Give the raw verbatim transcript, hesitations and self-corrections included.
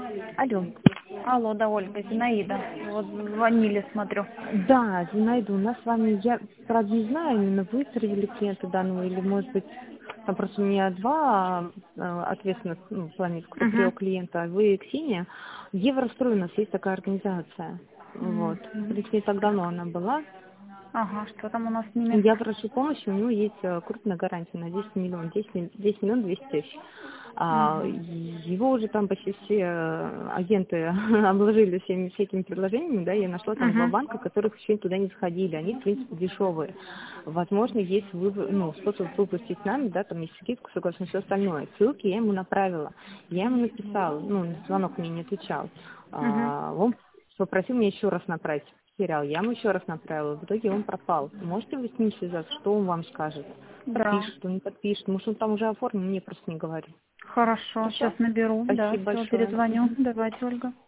Алло. Алло, да, Ольга, Зинаида. Вот звонили, смотрю. Да, Зинаида, у нас с вами, я, правда, не знаю, именно вы сервили клиента данного, или, может быть, там просто у меня два э, ответственных, ну, в плане, кто Угу. принял клиента, а вы и Ксения. Еврострой у нас есть такая организация. Вот. В Мгм. принципе, не так давно она была. Ага, что там у нас с ними? Я прошу помощи, у него есть э, крупная гарантия на десять миллионов, десять, ми- десять миллионов двести тысяч. А, Угу. его уже там почти все э, агенты обложили всеми, всякими предложениями, да, я нашла там два Угу. банка, которых еще туда не заходили, они, в принципе, дешевые. Возможно, есть выбор, ну, способ выпустить с нами, да, там есть скидка, согласно, все остальное. Ссылки я ему направила, я ему написала, ну, на звонок мне не отвечал. Угу. А, он попросил меня еще раз направить сериал. Я ему еще раз направила. В итоге он пропал. Можете вы с ним связаться? Что он вам скажет? Да. Подпишет, он не подпишет. Может, он там уже оформил, мне просто не говорит. Хорошо, Хорошо? сейчас наберу. Да, Спасибо все, большое. перезвоню. Мгм. Давайте, Ольга.